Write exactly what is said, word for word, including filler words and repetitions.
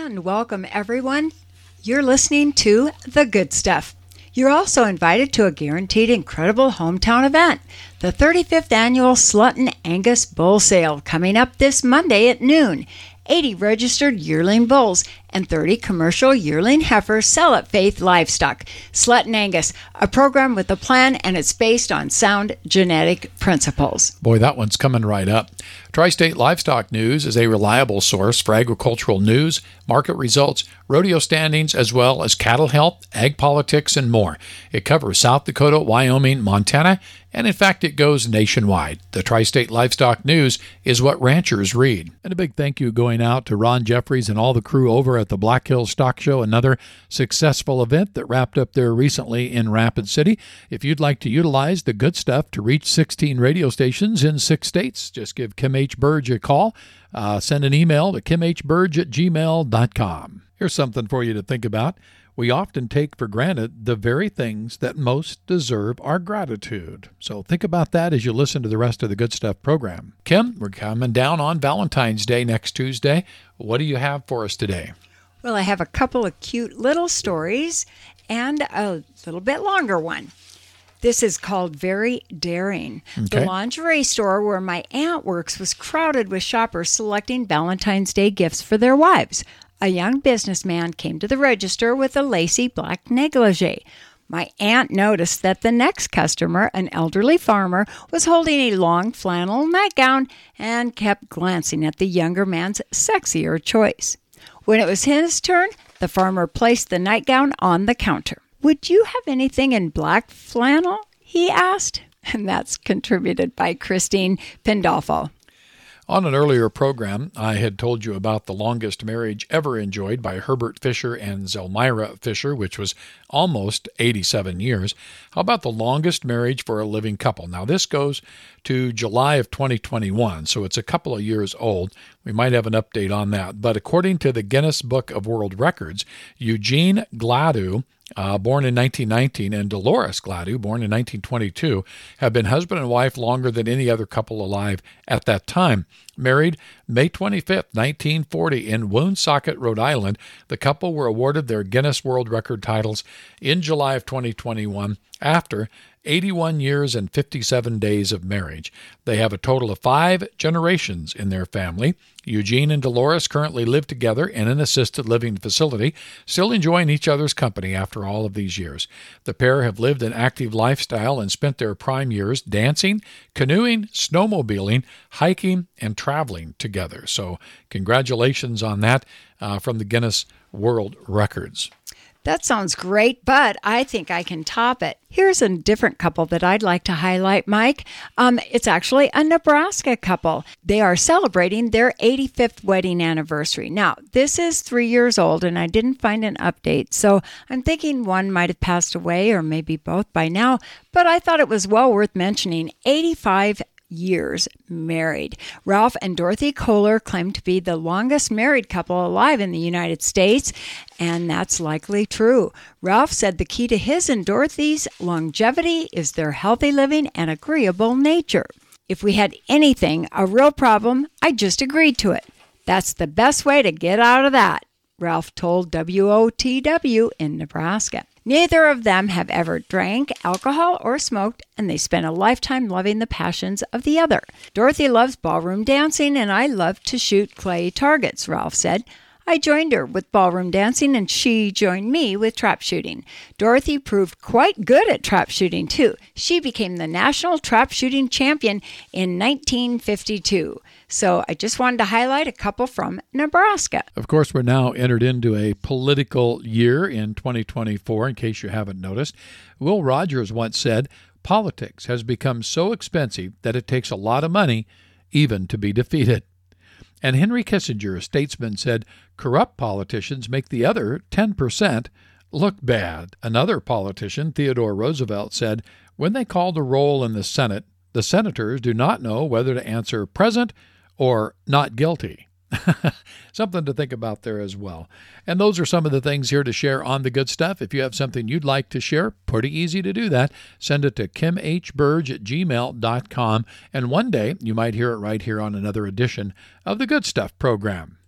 And welcome, everyone. You're listening to The Good Stuff. You're also invited to a guaranteed incredible hometown event, the thirty-fifth Annual Slutton Angus Bull Sale, coming up this Monday at noon. eighty registered yearling bulls and thirty commercial yearling heifers sell at Faith Livestock. Slutton Angus, a program with a plan, and it's based on sound genetic principles. Boy, that one's coming right up. Tri-State Livestock News is a reliable source for agricultural news, market results, rodeo standings, as well as cattle health, ag politics, and more. It covers South Dakota, Wyoming, Montana, and in fact, it goes nationwide. The Tri-State Livestock News is what ranchers read. And a big thank you going out to Ron Jeffries and all the crew over at the Black Hills Stock Show, another successful event that wrapped up there recently in Rapid City. If you'd like to utilize the good stuff to reach sixteen radio stations in six states, just give Kim H. Burge a call. Uh, send an email to kim h burge at gmail dot com. Here's something for you to think about. We often take for granted the very things that most deserve our gratitude. So think about that as you listen to the rest of the Good Stuff program. Kim, we're coming down on Valentine's Day next Tuesday. What do you have for us today? Well, I have a couple of cute little stories and a little bit longer one. This is called Very Daring. Okay. The lingerie store where my aunt works was crowded with shoppers selecting Valentine's Day gifts for their wives. A young businessman came to the register with a lacy black negligee. My aunt noticed that the next customer, an elderly farmer, was holding a long flannel nightgown and kept glancing at the younger man's sexier choice. When it was his turn, the farmer placed the nightgown on the counter. "Would you have anything in black flannel?" he asked. And that's contributed by Christine Pandolfo. On an earlier program, I had told you about the longest marriage ever enjoyed by Herbert Fisher and Zelmira Fisher, which was almost eighty-seven years. How about the longest marriage for a living couple? Now, this goes to July of twenty twenty-one, so it's a couple of years old. We might have an update on that. But according to the Guinness Book of World Records, Eugene Gladue, Uh, born in nineteen nineteen, and Dolores Gladue, born in nineteen twenty-two, have been husband and wife longer than any other couple alive at that time. Married May twenty-fifth, nineteen forty, in Woonsocket, Rhode Island, the couple were awarded their Guinness World Record titles in July of twenty twenty-one after eighty-one years and fifty-seven days of marriage. They have a total of five generations in their family. Eugene and Dolores currently live together in an assisted living facility, still enjoying each other's company after all of these years. The pair have lived an active lifestyle and spent their prime years dancing, canoeing, snowmobiling, hiking, and traveling together. So congratulations on that uh, from the Guinness World Records. That sounds great, but I think I can top it. Here's a different couple that I'd like to highlight, Mike. Um, it's actually a Nebraska couple. They are celebrating their eighty-fifth wedding anniversary. Now, this is three years old, and I didn't find an update, so I'm thinking one might have passed away or maybe both by now, but I thought it was well worth mentioning. eighty-five years married. Ralph and Dorothy Kohler claim to be the longest married couple alive in the United States, and that's likely true. Ralph said the key to his and Dorothy's longevity is their healthy living and agreeable nature. "If we had anything, a real problem, I just agreed to it. That's the best way to get out of that," Ralph told W O T W in Nebraska. Neither of them have ever drank alcohol or smoked, and they spent a lifetime loving the passions of the other. "Dorothy loves ballroom dancing, and I love to shoot clay targets," Ralph said. "I joined her with ballroom dancing, and she joined me with trap shooting. Dorothy proved quite good at trap shooting, too. She became the national trap shooting champion in nineteen fifty-two. So I just wanted to highlight a couple from Nebraska. Of course, we're now entered into a political year in twenty twenty-four, in case you haven't noticed. Will Rogers once said, "Politics has become so expensive that it takes a lot of money even to be defeated." And Henry Kissinger, a statesman, said, "Corrupt politicians make the other ten percent look bad." Another politician, Theodore Roosevelt, said, "When they call the roll in the Senate, the senators do not know whether to answer present or not guilty." Something to think about there as well. And those are some of the things here to share on The Good Stuff. If you have something you'd like to share, pretty easy to do that. Send it to kim h burge at gmail dot com, and one day you might hear it right here on another edition of The Good Stuff program.